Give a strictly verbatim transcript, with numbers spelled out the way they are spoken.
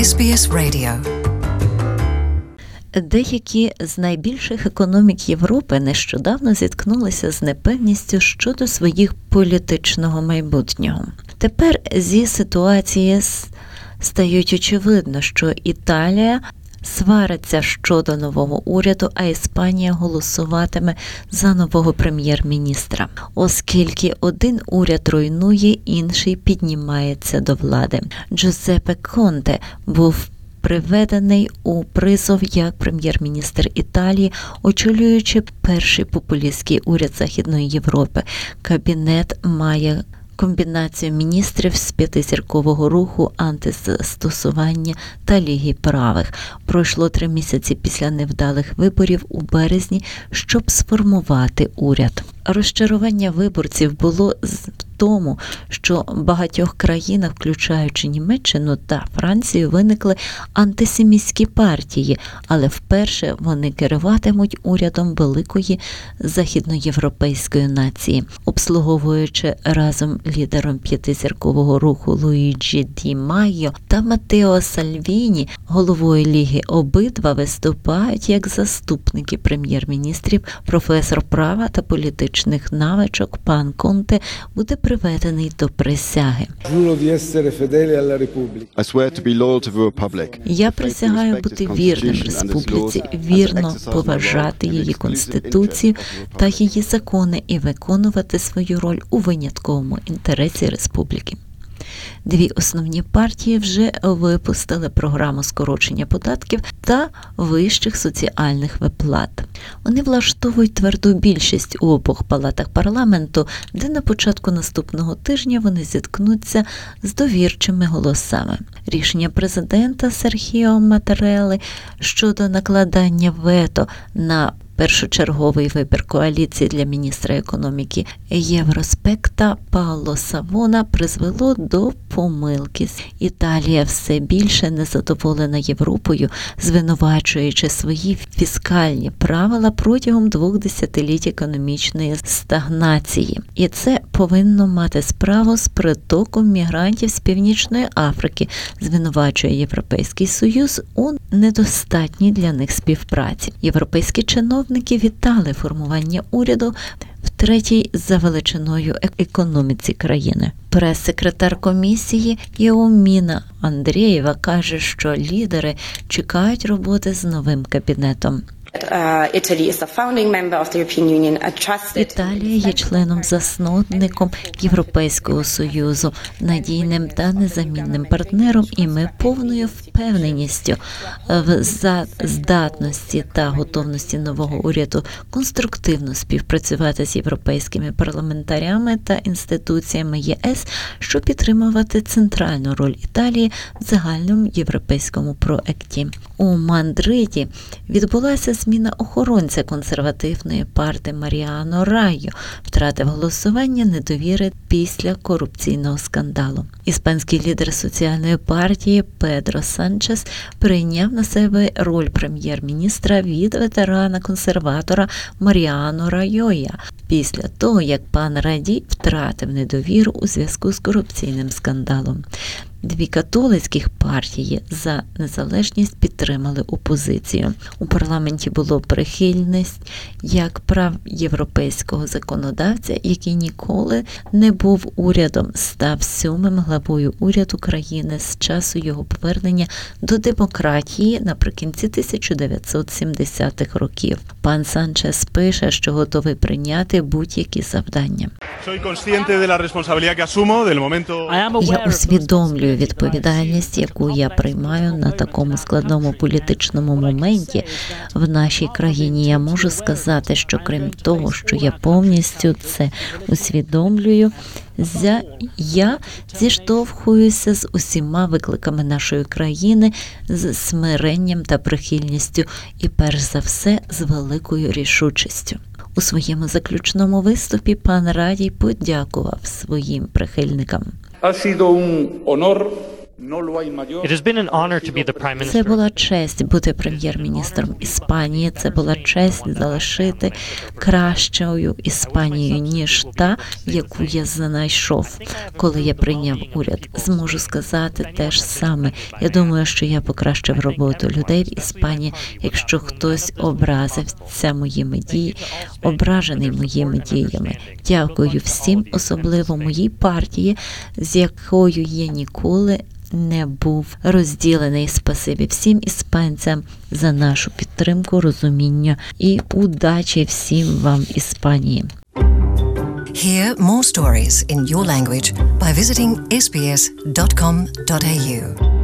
Ес Бі Ес Radio. Деякі з найбільших економік Європи нещодавно зіткнулися з непевністю щодо своїх політичного майбутнього. Тепер зі ситуації стають очевидно, що Італія свариться щодо нового уряду, а Іспанія голосуватиме за нового прем'єр-міністра, оскільки один уряд руйнує, інший піднімається до влади. Джузеппе Конте був приведений у призов як прем'єр-міністр Італії, очолюючи перший популістський уряд Західної Європи. Кабінет має комбінацію міністрів з п'ятизіркового руху, антизастосування та Ліги правих. Пройшло три місяці після невдалих виборів у березні, щоб сформувати уряд. Розчарування виборців було в тому, що в багатьох країнах, включаючи Німеччину та Францію, виникли антисемітські партії, але вперше вони керуватимуть урядом великої західноєвропейської нації, обслуговуючи разом лідером п'ятизіркового руху Луїджі Ді Майо та Матео Сальвіні, головою Ліги. Обидва виступають як заступники прем'єр-міністрів. Професор права та політичних навичок пан Конте буде приведений до присяги. Я присягаю бути вірним республіці, вірно поважати її конституцію та її закони і виконувати свою роль у винятковому інтересі республіки. Дві основні партії вже випустили програму скорочення податків та вищих соціальних виплат. Вони влаштовують тверду більшість у обох палатах парламенту, де на початку наступного тижня вони зіткнуться з довірчими голосами. Рішення президента Серхіо Матарелли щодо накладання вето на першочерговий вибір коаліції для міністра економіки Євроспекта Паоло Савона призвело до помилки. Італія все більше незадоволена Європою, звинувачуючи свої фіскальні правила протягом двох десятиліть економічної стагнації. І це повинно мати справу з притоком мігрантів з Північної Африки, звинувачує Європейський Союз у недостатній для них співпраці. Європейські чиновники вітали формування уряду в третій за величиною економіці країни. Прес-секретар комісії Єоміна Андрієва каже, що лідери чекають роботи з новим кабінетом. Італія є членом-засновником Європейського Союзу, надійним та незамінним партнером, і ми повною впевненістю в здатності та готовності нового уряду конструктивно співпрацювати з європейськими парламентарями та інституціями ЄС, щоб підтримувати центральну роль Італії в загальному європейському проекті. У Мадриді відбулася зміна охоронця консервативної партії Маріано Райо, втратив голосування недовіри після корупційного скандалу. Іспанський лідер соціальної партії Педро Санчес прийняв на себе роль прем'єр-міністра від ветерана-консерватора Маріано Райоя після того, як пан Раді втратив недовіру у зв'язку з корупційним скандалом. Дві католицьких партії за незалежність підтримали опозицію. У парламенті було прихильність як прав європейського законодавця, який ніколи не був урядом, став сьомим главою уряду країни з часу його повернення до демократії наприкінці тисяча дев'ятсот сімдесятих років. Пан Санчес пише, що готовий прийняти будь-які завдання. Я усвідомлюю відповідальність, яку я приймаю на такому складному політичному моменті в нашій країні. Я можу сказати, що крім того, що я повністю це усвідомлюю, я зіштовхуюся з усіма викликами нашої країни з смиренням та прихильністю і, перш за все, з великою рішучістю. У своєму заключному виступі пан Радій подякував своїм прихильникам. It has been an honor to be the Prime Це Minister. була честь бути прем'єр-міністром Іспанії. Це була честь залишити кращою Іспанією, ніж та, яку я знайшов, коли я прийняв уряд. Зможу сказати те ж саме. Я думаю, що я покращив роботу людей в Іспанії. Якщо хтось образився моїми діями, ображений моїми діями. Дякую всім, особливо моїй партії, з якою я ніколи не був розділений. Спасибі всім іспанцям за нашу підтримку, розуміння і удачі всім вам в Іспанії. Hear more stories in your language by visiting s b s dot com dot a u.